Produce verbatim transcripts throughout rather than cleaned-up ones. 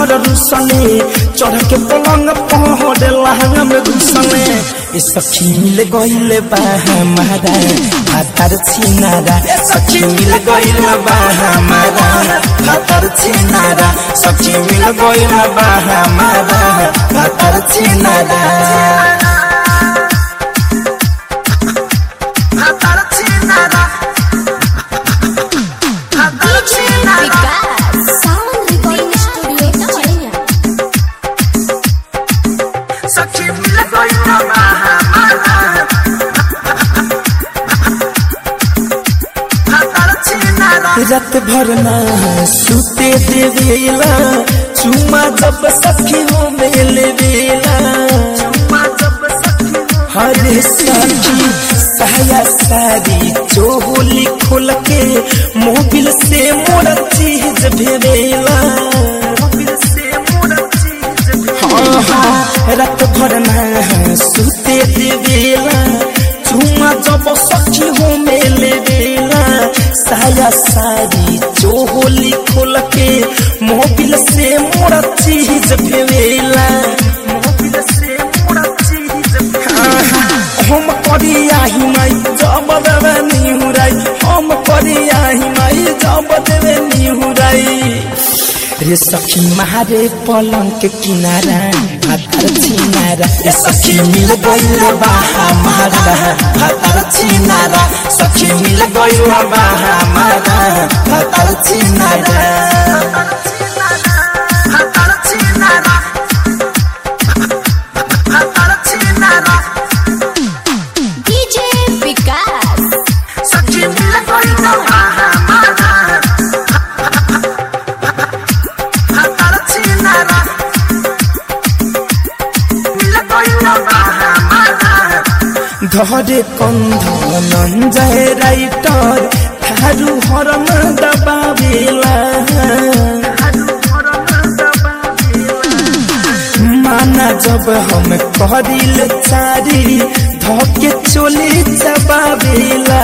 भर रुसले चढ़ के पलंग पहरे लहंगा में घुसले ए सखी मिल गइले बा हमारा भातर छिनारा सखी मिल गइले बा हमारा भातर छिनारा सखी मिल गइले बा हमारा भातर छिनारा रात भर ना सुते देवेला चुमा जब सखी हो मेले बेला हरे सखी साया सारी चोली खोल के मोबिल से मोड़ चीज भेवेला हाँ हाँ रात भर ना सुते देवेला चुमा जब सखी हो मेले बेला साया सारी चोली खोल के मोबिल से मोड़ा चीज भेवेला हम करिया ही माई जब देवे निहुराई हम करिया ही माई जब देवे निहुराई रे सखी मारे पलंग के किनारा भातर छिनारा रे सखी मिल गइले बा हमारा भातर छिनारा सखी मिल गइले बा हमारा भातर छिनारा भातर छिनारा भातर छिनारा डीजे विकास सखी मिल गइले बा हमारा धरे कंधन जय राइटर थारू हरम दबावेला माना जब हम करिल चारी धके चोली चबावेला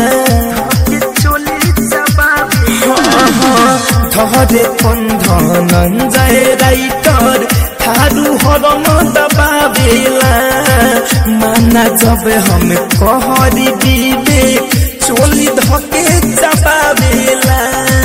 धरे कंधन जय राइटर थारू हरम दबावेला माना जब हम कहरी दीबे चोली धके चबावेला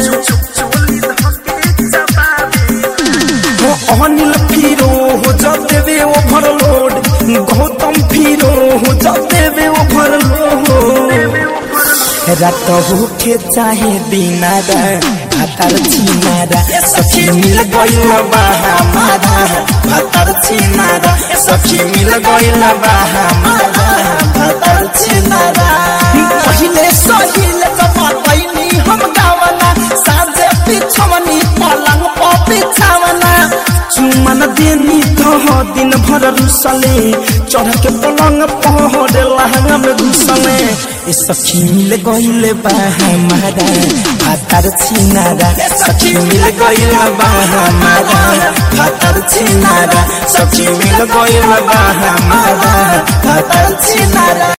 अनिल फिरो हो जब देवे ओवरलोड गौतम फिरो हो जब देवे ओवरलोड रात होके चाहे दिनारा भातर छिनारा सखी मिल गइल बा हमारा भातर छिनारा सखी मिल गइल बा हमारा भातर छिनारा पहिले सहिले जब पैनी हम गावना साजे पिछवनी पलंग प पिछवना चुमन देनी तो दिन भर रुसले चढ़ के पलंग पहरे लहंगा में घुसले ए सखी मिल गइले बा हमारा भातर छिनारा सखी मिल गइले बा हमारा भातर छिनारा सखी मिल गइले बा हमारा भातर छिनारा।